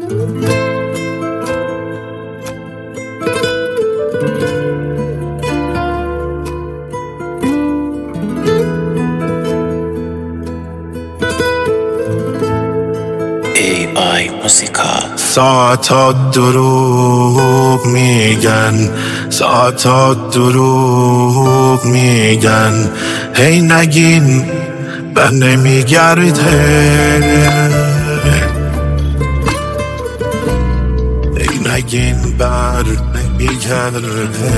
AI موسیقا. ساعتا دروغ میگن، ساعتا دروغ میگن، هی نگین بر نمیگرده، هی نگین بر نمیگرده.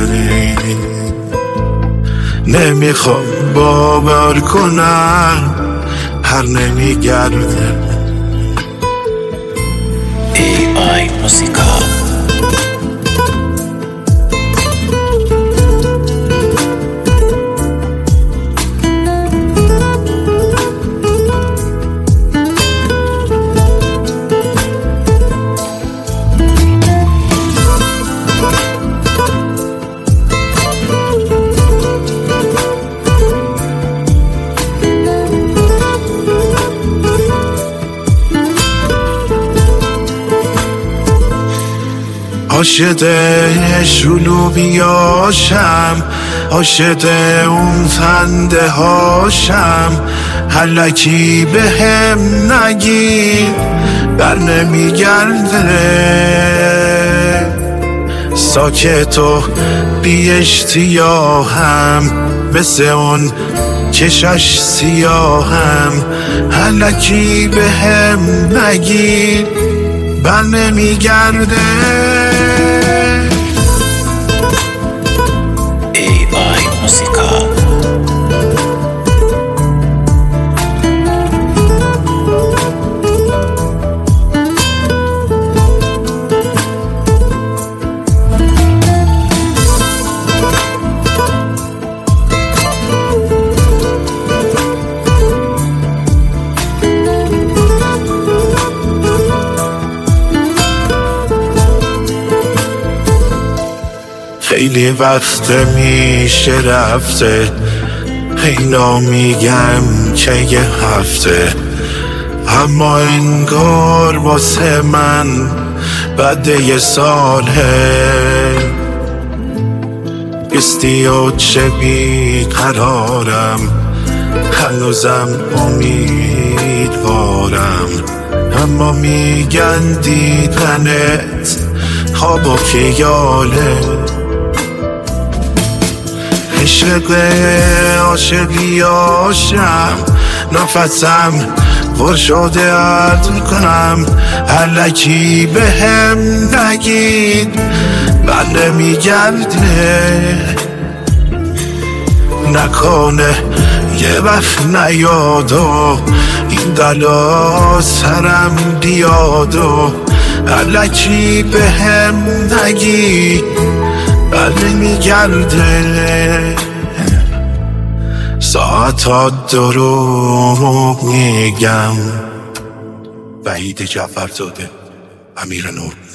نمیخوام باور کنم هر نمیگرده. AI موسیقا. عاشق شلوبیاشم، عاشق اون خنده هاشم، هلکی به هم نگید بر نمیگرده. ساکت و بی اشتیاهم، مثل اون چشش سیاهم، هلکی به هم نگید بر نمیگرده. AI موسیقا. خیلی وقت میشه رفته، اینا میگم که یه هفته، اما انگار واسه من بعد یه ساله. چه بیقرارم، هنوزم امیدوارم، اما میگن دیدنت خواب و خیاله. عشق عاشقیاشم، نفسم پر شده عرض کنم، هلکی به هم نگید بر نمیگرده. نکنه یه وقت نیاد و این بلا سرم بیاد و هلکی به هم نگید بر نمیگرده. ساعتا دروغ میگم. وحید جعفرزاده، امیرنور.